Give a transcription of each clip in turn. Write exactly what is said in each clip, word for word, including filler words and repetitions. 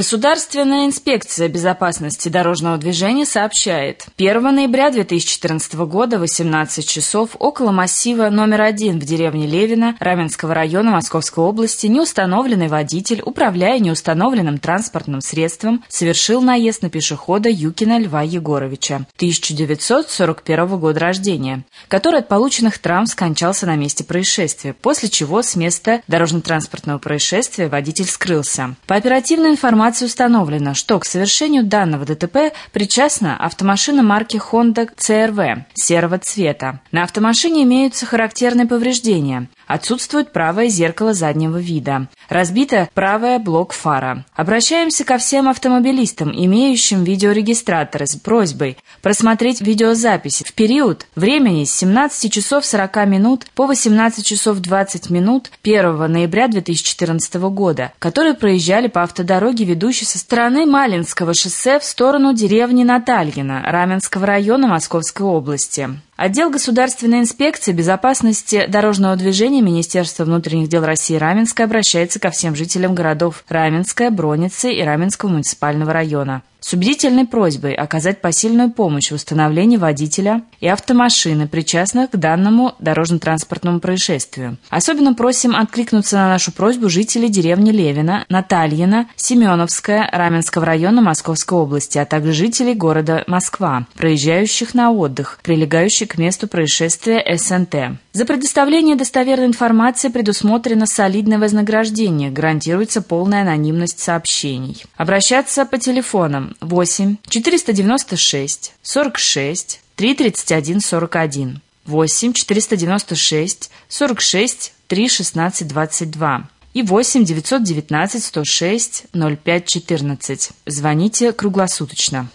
Государственная инспекция безопасности дорожного движения сообщает, первого ноября две тысячи четырнадцатого года в восемнадцать часов около массива номер один в деревне Левино Раменского района Московской области неустановленный водитель, управляя неустановленным транспортным средством, совершил наезд на пешехода Юкина Льва Егоровича, тысяча девятьсот сорок первого года рождения, который от полученных травм скончался на месте происшествия, после чего с места дорожно-транспортного происшествия водитель скрылся. По оперативной информации установлено, что к совершению данного ДТП причастна автомашина марки Honda си эр ви серого цвета. На автомашине имеются характерные повреждения. Отсутствует правое зеркало заднего вида. Разбита правая блок-фара. Обращаемся ко всем автомобилистам, имеющим видеорегистраторы, с просьбой просмотреть видеозаписи в период времени с семнадцати часов сорока минут по восемнадцать часов двадцать минут первого ноября две тысячи четырнадцатого года, которые проезжали по автодороге, ведущей со стороны Малинского шоссе в сторону деревни Натальино Раменского района Московской области. Отдел Государственной инспекции безопасности дорожного движения Министерства внутренних дел России Раменское обращается ко всем жителям городов Раменское, Броницы и Раменского муниципального района с убедительной просьбой оказать посильную помощь в установлении водителя и автомашины, причастных к данному дорожно-транспортному происшествию. Особенно просим откликнуться на нашу просьбу жителей деревни Левино, Натальино, Семеновская, Раменского района Московской области, а также жителей города Москва, проезжающих на отдых, прилегающий к месту происшествия эс эн тэ. За предоставление достоверной информации предусмотрено солидное вознаграждение, гарантируется полная анонимность сообщений. Обращаться по телефонам восемь четыреста девяносто шесть сорок шесть три тридцать один сорок один, восемь четыреста девяносто шесть сорок шесть три шестнадцать двадцать два и восемь девятьсот девятнадцать сто шесть ноль пять четырнадцать. Звоните круглосуточно.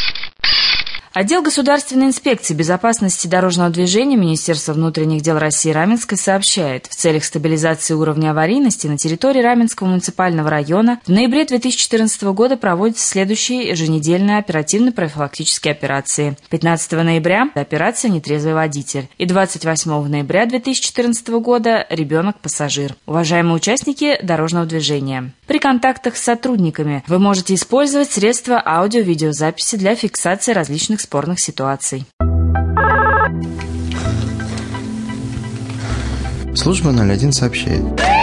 Отдел Государственной инспекции безопасности дорожного движения Министерства внутренних дел России Раменское сообщает, в целях стабилизации уровня аварийности на территории Раменского муниципального района в ноябре две тысячи четырнадцатого года проводятся следующие еженедельные оперативно-профилактические операции. пятнадцатого ноября – операция «Нетрезвый водитель» и двадцать восьмого ноября две тысячи четырнадцатого года «Ребенок-пассажир». Уважаемые участники дорожного движения, при контактах с сотрудниками вы можете использовать средства аудио-видеозаписи для фиксации различных спорных ситуаций. Служба ноль один сообщает.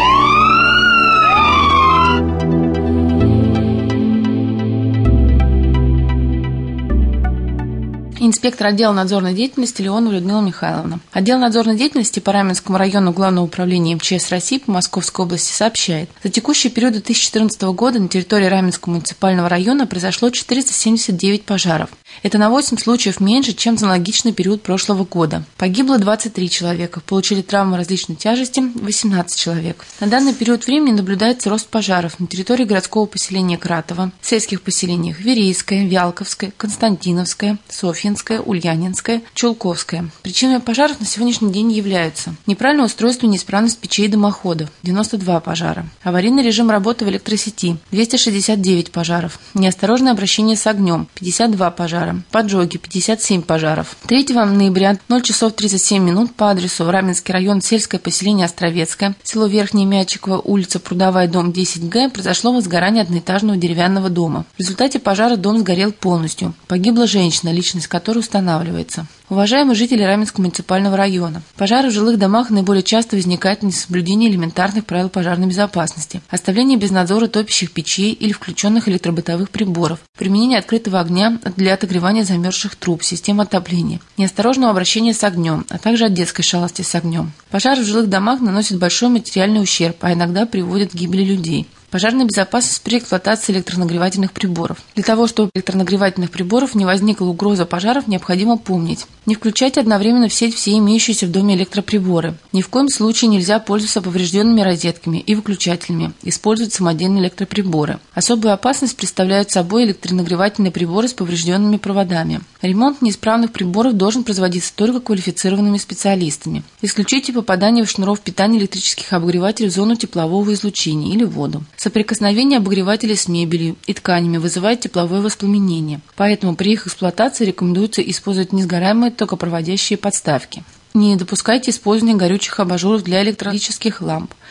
Инспектор отдела надзорной деятельности Леонова Людмила Михайловна. Отдел надзорной деятельности по Раменскому району Главного управления эм че эс России по Московской области сообщает, за текущий период две тысячи четырнадцатого года на территории Раменского муниципального района произошло четыреста семьдесят девять пожаров. Это на восемь случаев меньше, чем за аналогичный период прошлого года. Погибло двадцать три человека, получили травмы различной тяжести восемнадцать человек. На данный период времени наблюдается рост пожаров на территории городского поселения Кратово, в сельских поселениях Верейское, Вялковское, Константиновское, Софьинское, Ульянинская, Чулковская. Причинами пожаров на сегодняшний день являются неправильное устройство и неисправность печей и дымоходов – девяносто два пожара, аварийный режим работы в электросети – двести шестьдесят девять пожаров, неосторожное обращение с огнем – пятьдесят два пожара, поджоги – пятьдесят семь пожаров. третьего ноября ноль часов тридцать семь минут по адресу Раменский район, сельское поселение Островецкое, село Верхнее Мячиково, улица Прудовая, дом десять гэ, произошло возгорание одноэтажного деревянного дома. В результате пожара дом сгорел полностью. Погибла женщина, личность которой устанавливается. Уважаемые жители Раменского муниципального района, пожары в жилых домах наиболее часто возникают из несоблюдения элементарных правил пожарной безопасности, оставление без надзора топящих печей или включенных электробытовых приборов, применение открытого огня для отогревания замерзших труб, систем отопления, неосторожного обращения с огнем, а также от детской шалости с огнем. Пожары в жилых домах наносят большой материальный ущерб, а иногда приводят к гибели людей. Пожарная безопасность при эксплуатации электронагревательных приборов. Для того, чтобы у электронагревательных приборов не возникла угроза пожаров, необходимо помнить: не включать одновременно в сеть все имеющиеся в доме электроприборы. Ни в коем случае нельзя пользоваться поврежденными розетками и выключателями, использовать самодельные электроприборы. Особую опасность представляют собой электронагревательные приборы с поврежденными проводами. Ремонт неисправных приборов должен производиться только квалифицированными специалистами. Исключите попадание в шнуров питания электрических обогревателей в зону теплового излучения или воду. Соприкосновение обогревателей с мебелью и тканями вызывает тепловое воспламенение, поэтому при их эксплуатации рекомендуется использовать несгораемые токопроводящие подставки. Не допускайте использования горючих абажуров для электрических ламп.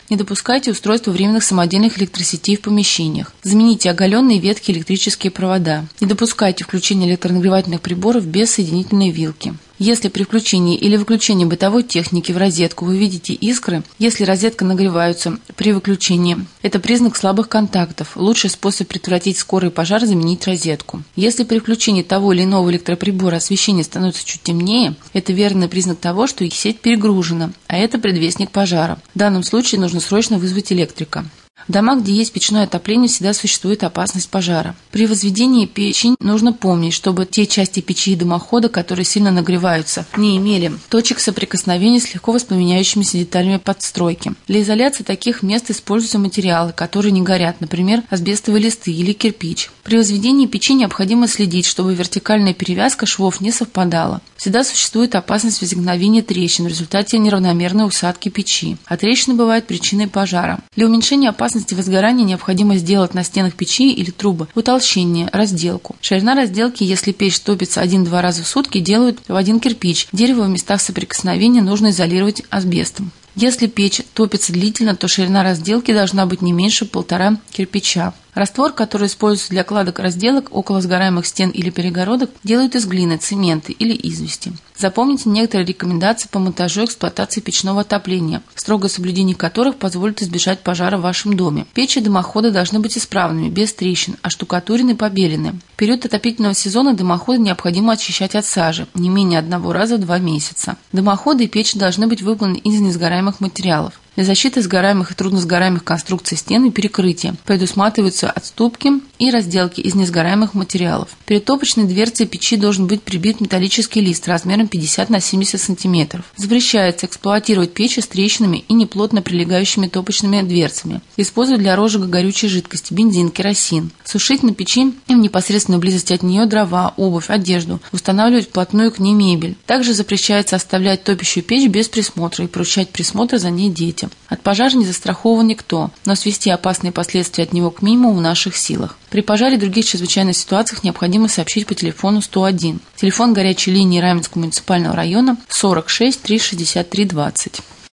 Не допускайте устройства временных самодельных электросетей в помещениях. Замените оголенные ветхие электрические провода. Не допускайте включения электронагревательных приборов без соединительной вилки. Если при включении или выключении бытовой техники в розетку вы видите искры, если розетка нагревается при выключении, это признак слабых контактов. Лучший способ предотвратить скорый пожар – заменить розетку. Если при включении того или иного электроприбора освещение становится чуть темнее, это верный признак того, что их сеть перегружена, а это предвестник пожара. В данном случае нужно срочно вызвать электрика. В домах, где есть печное отопление, всегда существует опасность пожара. При возведении печи нужно помнить, чтобы те части печи и дымохода, которые сильно нагреваются, не имели точек соприкосновения с легко воспламеняющимися деталями подстройки. Для изоляции таких мест используются материалы, которые не горят, например, асбестовые листы или кирпич. При возведении печи необходимо следить, чтобы вертикальная перевязка швов не совпадала. Всегда существует опасность возникновения трещин в результате неравномерной усадки печи, а трещины бывают причиной пожара. Для уменьшения опасности возгорания необходимо сделать на стенах печи или трубы утолщение, разделку. Ширина разделки, если печь топится один-два раза в сутки, делают в один кирпич. Дерево в местах соприкосновения нужно изолировать асбестом. Если печь топится длительно, то ширина разделки должна быть не меньше полтора кирпича. Раствор, который используется для кладок разделок около сгораемых стен или перегородок, делают из глины, цемента или извести. Запомните некоторые рекомендации по монтажу и эксплуатации печного отопления, строгое соблюдение которых позволит избежать пожара в вашем доме. Печи и дымоходы должны быть исправными, без трещин, оштукатурены и побелены. В период отопительного сезона дымоходы необходимо очищать от сажи, не менее одного раза в два месяца. Дымоходы и печи должны быть выполнены из несгораемых материалов. Для защиты сгораемых и трудносгораемых конструкций стен и перекрытия предусматриваются отступки и разделки из несгораемых материалов. Перед топочной дверцей печи должен быть прибит металлический лист размером пятьдесят на семьдесят сантиметров. Запрещается эксплуатировать печи с трещинами и неплотно прилегающими топочными дверцами. Использовать для розжига горючей жидкости бензин, керосин. Сушить на печи и в непосредственной близости от нее дрова, обувь, одежду. Устанавливать вплотную к ней мебель. Также запрещается оставлять топящую печь без присмотра и поручать присмотр за ней детям. От пожара не застрахован никто, но свести опасные последствия от него к минимуму в наших силах. При пожаре и других чрезвычайных ситуациях необходимо сообщить по телефону сто один. Телефон горячей линии Раменского муниципального района сорок шесть триста шестьдесят три двадцать.